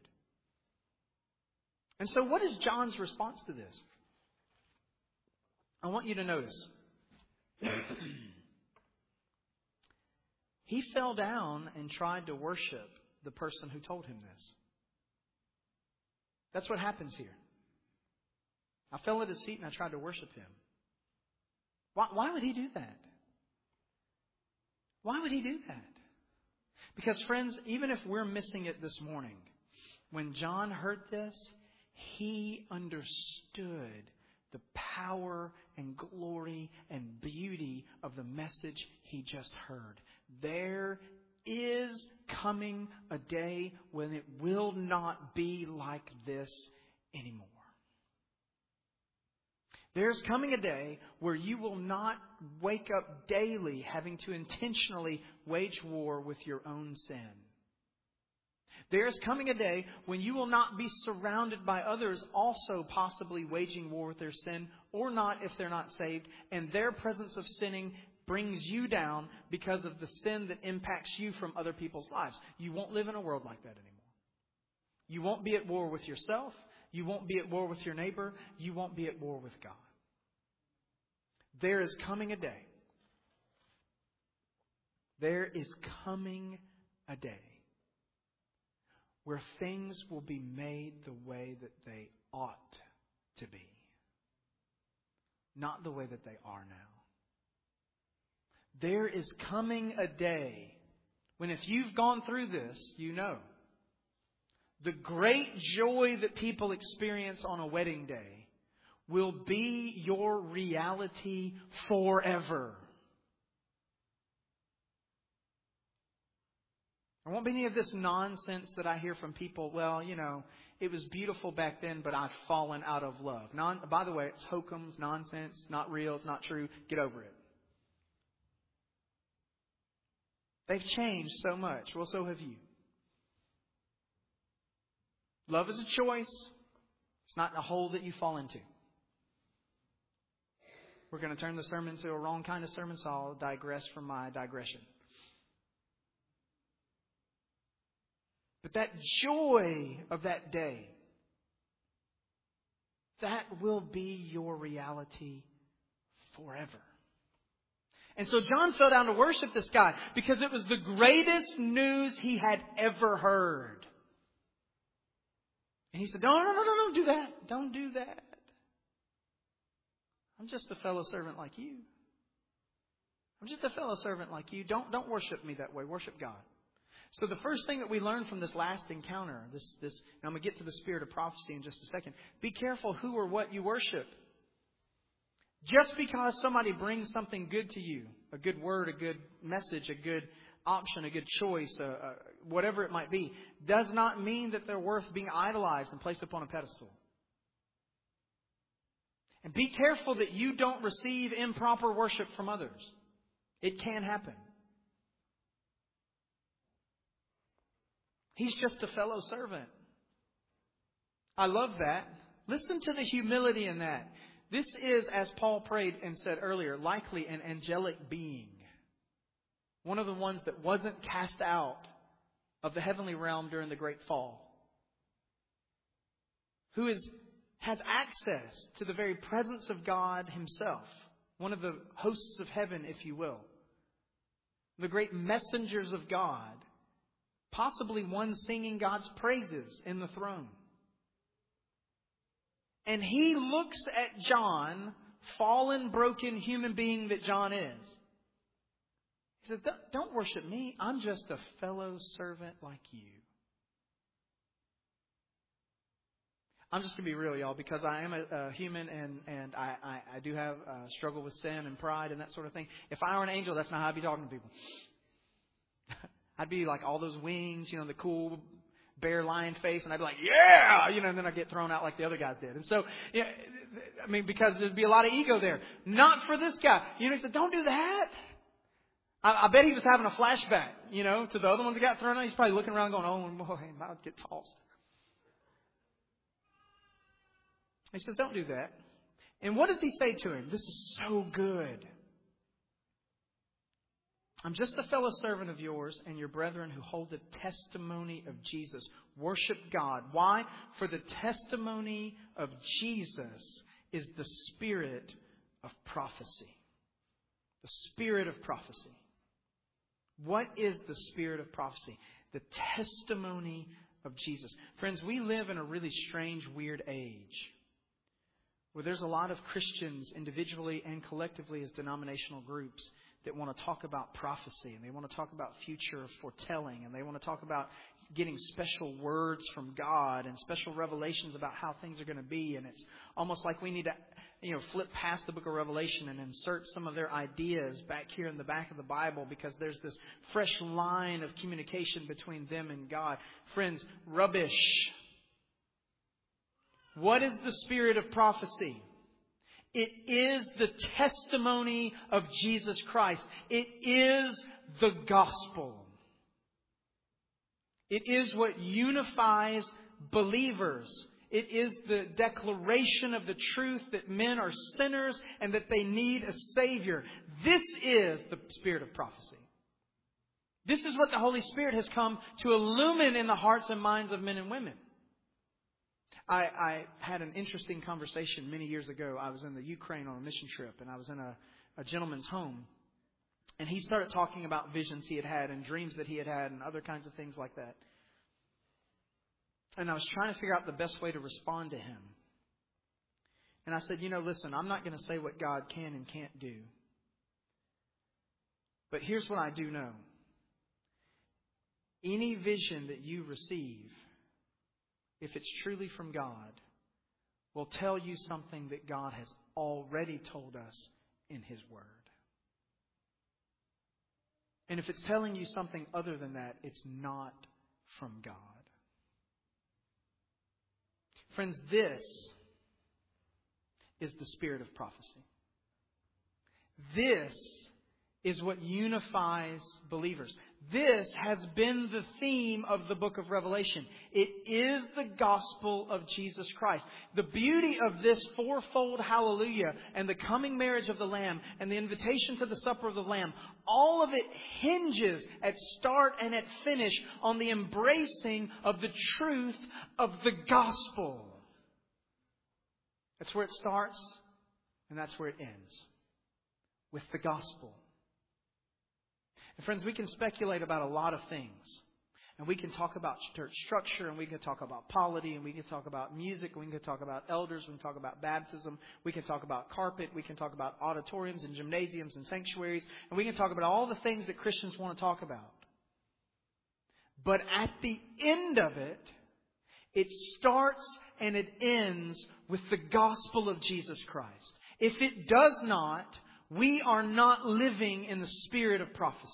S2: And so what is John's response to this? I want you to notice. He fell down and tried to worship the person who told him this. That's what happens here. I fell at his feet and I tried to worship him. Why would he do that? Why would he do that? Because, friends, even if we're missing it this morning, when John heard this, he understood the power and glory and beauty of the message he just heard. There is coming a day when it will not be like this anymore. There's coming a day where you will not wake up daily having to intentionally wage war with your own sin. There's coming a day when you will not be surrounded by others also possibly waging war with their sin, or not if they're not saved, and their presence of sinning brings you down because of the sin that impacts you from other people's lives. You won't live in a world like that anymore. You won't be at war with yourself. You won't be at war with your neighbor. You won't be at war with God. There is coming a day. There is coming a day where things will be made the way that they ought to be. Not the way that they are now. There is coming a day when, if you've gone through this, you know, the great joy that people experience on a wedding day will be your reality forever. There won't be any of this nonsense that I hear from people. Well, it was beautiful back then, but I've fallen out of love. By the way, it's hokum's, nonsense, not real, it's not true. Get over it. They've changed so much. Well, so have you. Love is a choice. It's not a hole that you fall into. We're going to turn the sermon to a wrong kind of sermon, so I'll digress from my digression. But that joy of that day, that will be your reality forever. And so John fell down to worship this guy because it was the greatest news he had ever heard. And he said, no, don't do that. Don't do that. I'm just a fellow servant like you. I'm just a fellow servant like you. Don't worship me that way. Worship God. So the first thing that we learn from this last encounter, and I'm going to get to the spirit of prophecy in just a second. Be careful who or what you worship. Just because somebody brings something good to you, a good word, a good message, a good option, a good choice, whatever it might be, does not mean that they're worth being idolized and placed upon a pedestal. And be careful that you don't receive improper worship from others. It can happen. He's just a fellow servant. I love that. Listen to the humility in that. This is, as Paul prayed and said earlier, likely an angelic being. One of the ones that wasn't cast out of the heavenly realm during the great fall. Who has access to the very presence of God Himself. One of the hosts of heaven, if you will. The great messengers of God. Possibly one singing God's praises in the throne. And he looks at John, fallen, broken human being that John is. He says, don't worship me. I'm just a fellow servant like you. I'm just going to be real, y'all, because I am a human and I do have a struggle with sin and pride and that sort of thing. If I were an angel, that's not how I'd be talking to people. I'd be like all those wings, the cool bear lion face, and I'd be like, yeah, and then I'd get thrown out like the other guys did. And so, because there'd be a lot of ego there. Not for this guy. He said, don't do that. I bet he was having a flashback, to the other ones that got thrown out. He's probably looking around going, oh, boy, I might get tossed. He says, don't do that. And what does he say to him? This is so good. I'm just a fellow servant of yours and your brethren who hold the testimony of Jesus. Worship God. Why? For the testimony of Jesus is the spirit of prophecy. The spirit of prophecy. What is the spirit of prophecy? The testimony of Jesus. Friends, we live in a really strange, weird age where there's a lot of Christians individually and collectively as denominational groups that want to talk about prophecy, and they want to talk about future foretelling, and they want to talk about getting special words from God and special revelations about how things are going to be. And it's almost like we need to, flip past the book of Revelation and insert some of their ideas back here in the back of the Bible, because there's this fresh line of communication between them and God. Friends, rubbish. What is the spirit of prophecy? It is the testimony of Jesus Christ. It is the gospel. It is what unifies believers. It is the declaration of the truth that men are sinners and that they need a Savior. This is the spirit of prophecy. This is what the Holy Spirit has come to illumine in the hearts and minds of men and women. I had an interesting conversation many years ago. I was in the Ukraine on a mission trip, and I was in a gentleman's home. And he started talking about visions he had had and dreams that he had had and other kinds of things like that. And I was trying to figure out the best way to respond to him. And I said, listen, I'm not going to say what God can and can't do. But here's what I do know. Any vision that you receive, if it's truly from God, will tell you something that God has already told us in His Word. And if it's telling you something other than that, it's not from God. Friends, this is the spirit of prophecy. This is what unifies believers. This has been the theme of the book of Revelation. It is the gospel of Jesus Christ. The beauty of this fourfold hallelujah and the coming marriage of the Lamb and the invitation to the supper of the Lamb, all of it hinges at start and at finish on the embracing of the truth of the gospel. That's where it starts and that's where it ends. With the gospel. And friends, we can speculate about a lot of things. And we can talk about church structure, and we can talk about polity, and we can talk about music, and we can talk about elders, we can talk about baptism, we can talk about carpet, we can talk about auditoriums and gymnasiums and sanctuaries, and we can talk about all the things that Christians want to talk about. But at the end of it, it starts and it ends with the gospel of Jesus Christ. If it does not, we are not living in the spirit of prophecy.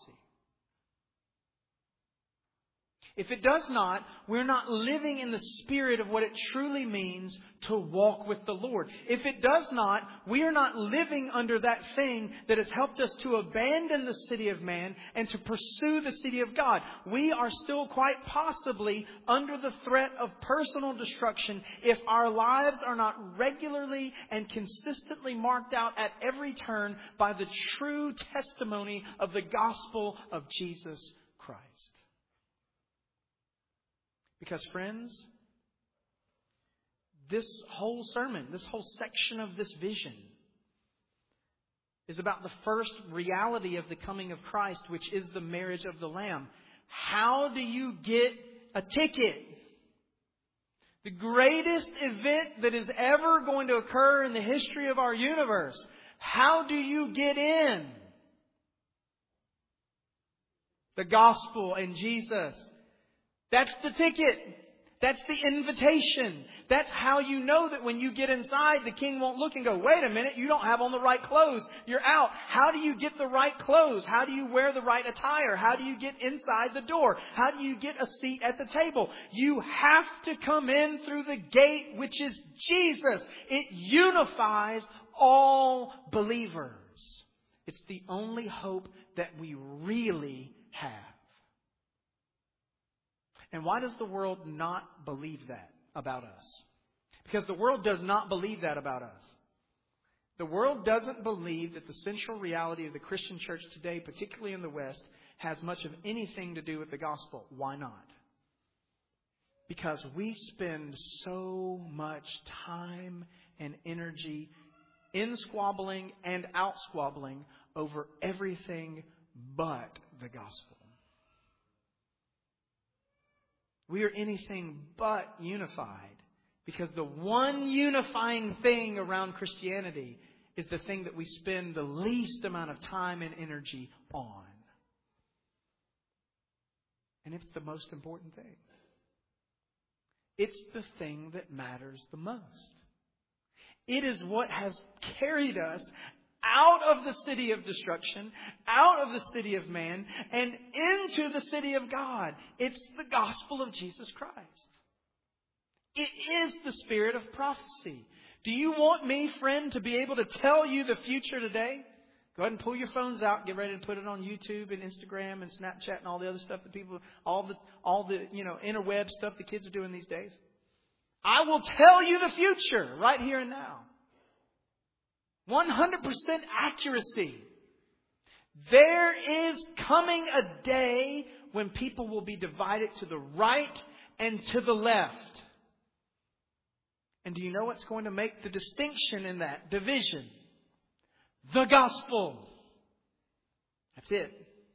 S2: If it does not, we're not living in the spirit of what it truly means to walk with the Lord. If it does not, we are not living under that thing that has helped us to abandon the city of man and to pursue the city of God. We are still quite possibly under the threat of personal destruction if our lives are not regularly and consistently marked out at every turn by the true testimony of the gospel of Jesus Christ. Because, friends, this whole sermon, this whole section of this vision is about the first reality of the coming of Christ, which is the marriage of the Lamb. How do you get a ticket? The greatest event that is ever going to occur in the history of our universe. How do you get in? The gospel and Jesus. That's the ticket. That's the invitation. That's how you know that when you get inside, the king won't look and go, wait a minute, you don't have on the right clothes. You're out. How do you get the right clothes? How do you wear the right attire? How do you get inside the door? How do you get a seat at the table? You have to come in through the gate, which is Jesus. It unifies all believers. It's the only hope that we really have. And why does the world not believe that about us? Because the world does not believe that about us. The world doesn't believe that the central reality of the Christian church today, particularly in the West, has much of anything to do with the gospel. Why not? Because we spend so much time and energy in squabbling and out squabbling over everything but the gospel. We are anything but unified because the one unifying thing around Christianity is the thing that we spend the least amount of time and energy on. And it's the most important thing. It's the thing that matters the most. It is what has carried us out of the city of destruction, out of the city of man, and into the city of God. It's the gospel of Jesus Christ. It is the spirit of prophecy. Do you want me, friend, to be able to tell you the future today? Go ahead and pull your phones out, get ready to put it on YouTube and Instagram and Snapchat and all the other stuff that people, all the interweb stuff the kids are doing these days. I will tell you the future right here and now. 100% accuracy. There is coming a day when people will be divided to the right and to the left. And do you know what's going to make the distinction in that division? The gospel. That's it.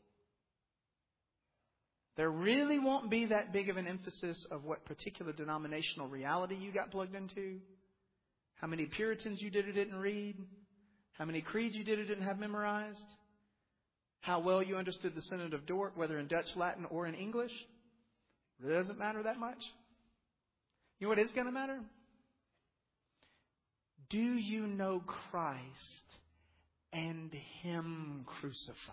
S2: There really won't be that big of an emphasis of what particular denominational reality you got plugged into. How many Puritans you did or didn't read. How many creeds you did or didn't have memorized. How well you understood the Synod of Dort, whether in Dutch, Latin, or in English. It really doesn't matter that much. You know what is going to matter? Do you know Christ and Him crucified?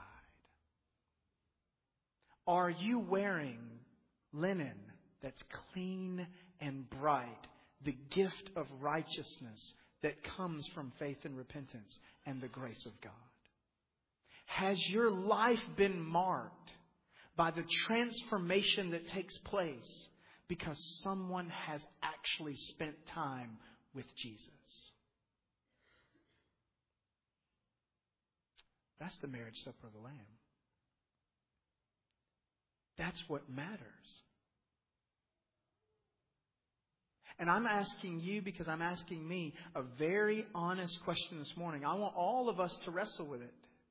S2: Are you wearing linen that's clean and bright, the gift of righteousness that comes from faith and repentance and the grace of God? Has your life been marked by the transformation that takes place because someone has actually spent time with Jesus? That's the marriage supper of the Lamb. That's what matters. And I'm asking you, because I'm asking me, a very honest question this morning. I want all of us to wrestle with it.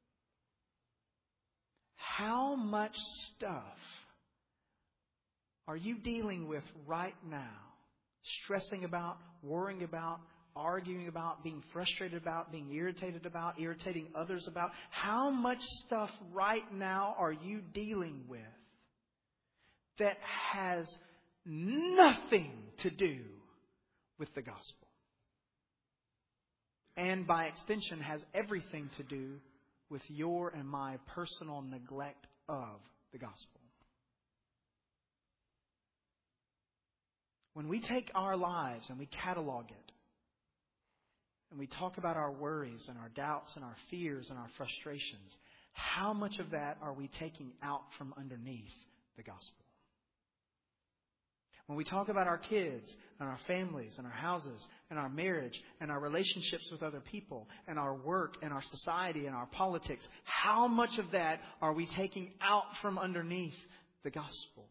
S2: How much stuff are you dealing with right now? Stressing about, worrying about, arguing about, being frustrated about, being irritated about, irritating others about? How much stuff right now are you dealing with that has nothing to do with the gospel? And by extension has everything to do with your and my personal neglect of the gospel. When we take our lives and we catalog it, and we talk about our worries and our doubts and our fears and our frustrations, how much of that are we taking out from underneath the gospel? When we talk about our kids and our families and our houses and our marriage and our relationships with other people and our work and our society and our politics, how much of that are we taking out from underneath the gospel?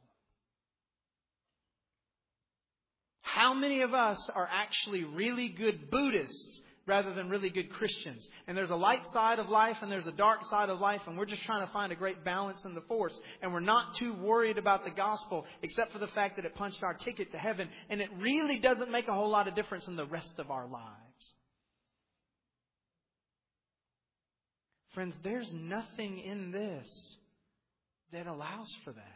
S2: How many of us are actually really good Buddhists rather than really good Christians? And there's a light side of life and there's a dark side of life, and we're just trying to find a great balance in the force. And we're not too worried about the gospel, except for the fact that it punched our ticket to heaven, and it really doesn't make a whole lot of difference in the rest of our lives. Friends, there's nothing in this that allows for that.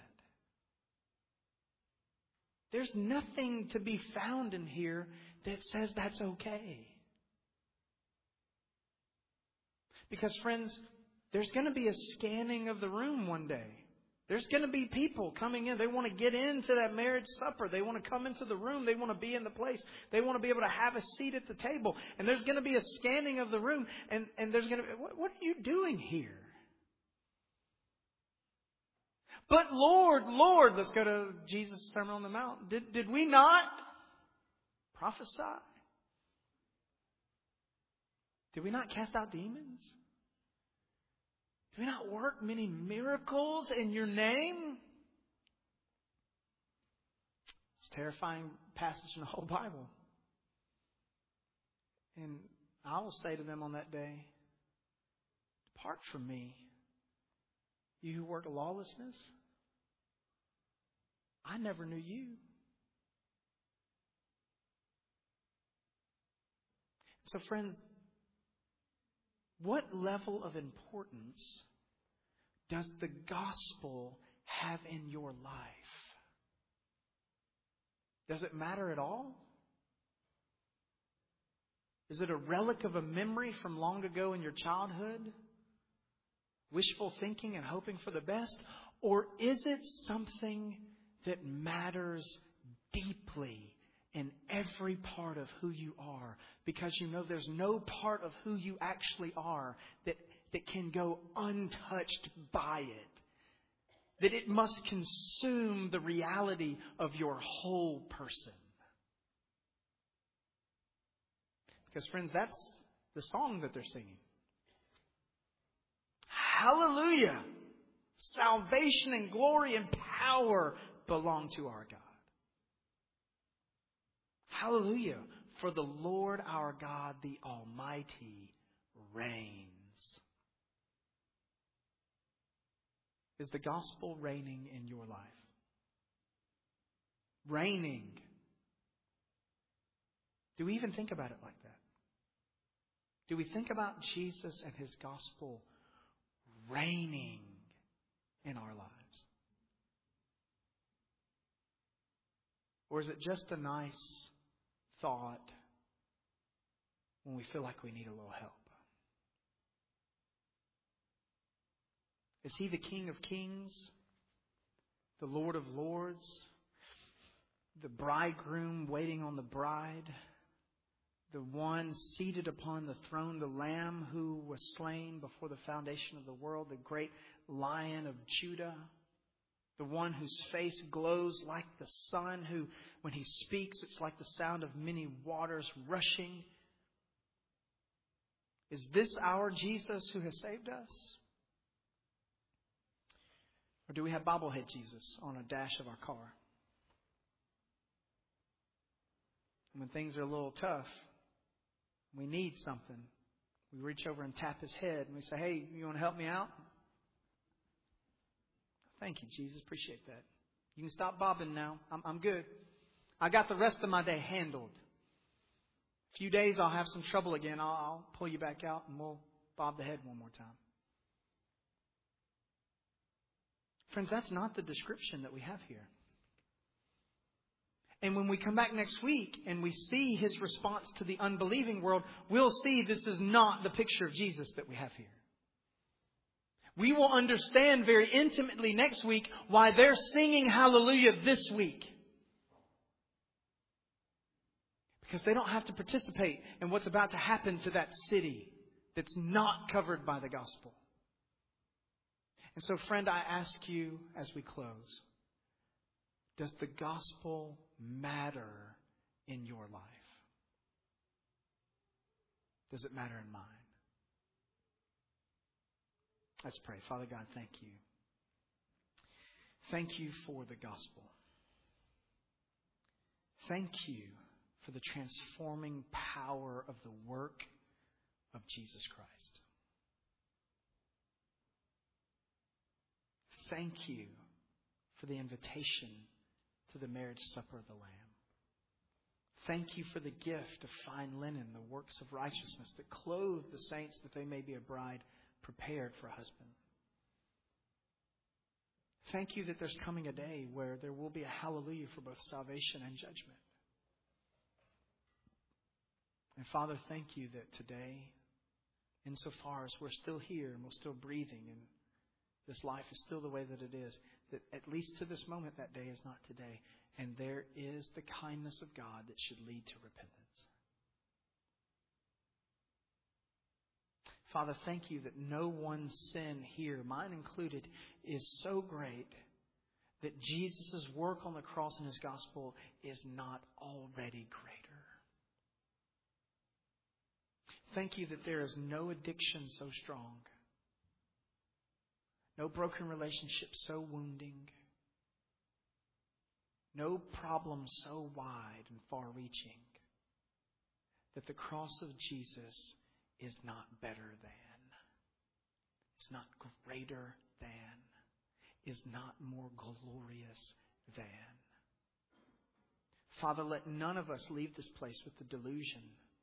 S2: There's nothing to be found in here that says that's okay. Because, friends, there's going to be a scanning of the room one day. There's going to be people coming in. They want to get into that marriage supper. They want to come into the room. They want to be in the place. They want to be able to have a seat at the table. And there's going to be a scanning of the room. And there's going to be, what are you doing here? But Lord, let's go to Jesus' Sermon on the Mount. Did we not prophesy? Did we not cast out demons? Did we not work many miracles in your name? It's a terrifying passage in the whole Bible. And I will say to them on that day, depart from me, you who work lawlessness. I never knew you. So, friends, what level of importance does the gospel have in your life? Does it matter at all? Is it a relic of a memory from long ago in your childhood? Wishful thinking and hoping for the best? Or is it something that matters deeply in every part of who you are? Because you know there's no part of who you actually are that can go untouched by it. That it must consume the reality of your whole person. Because, friends, that's the song that they're singing. Hallelujah! Salvation and glory and power belong to our God. Hallelujah! For the Lord our God, the Almighty, reigns. Is the gospel reigning in your life? Reigning. Do we even think about it like that? Do we think about Jesus and His gospel reigning in our lives? Or is it just a nice thought when we feel like we need a little help? Is He the King of Kings, the Lord of Lords, the bridegroom waiting on the bride, the one seated upon the throne, the Lamb who was slain before the foundation of the world, the great Lion of Judah, the one whose face glows like the sun, who, when He speaks, it's like the sound of many waters rushing? Is this our Jesus who has saved us? Or do we have bobblehead Jesus on a dash of our car? And when things are a little tough, we need something, we reach over and tap His head and we say, hey, you want to help me out? Thank you, Jesus. Appreciate that. You can stop bobbing now. I'm good. I got the rest of my day handled. A few days I'll have some trouble again. I'll pull you back out and we'll bob the head one more time. Friends, that's not the description that we have here. And when we come back next week and we see His response to the unbelieving world, we'll see this is not the picture of Jesus that we have here. We will understand very intimately next week why they're singing hallelujah this week. Because they don't have to participate in what's about to happen to that city that's not covered by the gospel. And so, friend, I ask you as we close, does the gospel matter in your life? Does it matter in mine? Let's pray. Father God, thank you. Thank you for the gospel. Thank you for the transforming power of the work of Jesus Christ. Thank you for the invitation to the marriage supper of the Lamb. Thank you for the gift of fine linen, the works of righteousness that clothe the saints that they may be a bride prepared for a husband. Thank you that there's coming a day where there will be a hallelujah for both salvation and judgment. And Father, thank you that today, insofar as we're still here and we're still breathing and this life is still the way that it is, that at least to this moment, that day is not today. And there is the kindness of God that should lead to repentance. Father, thank you that no one sin here, mine included, is so great that Jesus' work on the cross and His gospel is not already greater. Thank you that there is no addiction so strong, no broken relationship so wounding, no problem so wide and far-reaching that the cross of Jesus is not better than, is not greater than, is not more glorious than. Father, let none of us leave this place with the delusion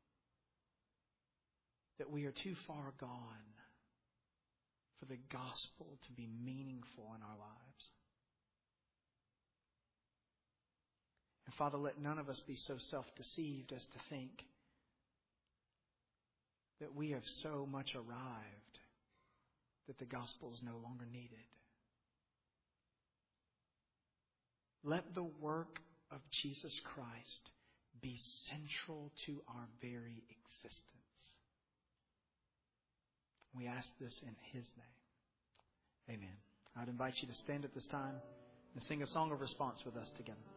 S2: that we are too far gone for the gospel to be meaningful in our lives. And Father, let none of us be so self-deceived as to think that we have so much arrived that the gospel is no longer needed. Let the work of Jesus Christ be central to our very existence. We ask this in His name. Amen. I'd invite you to stand at this time and sing a song of response with us together.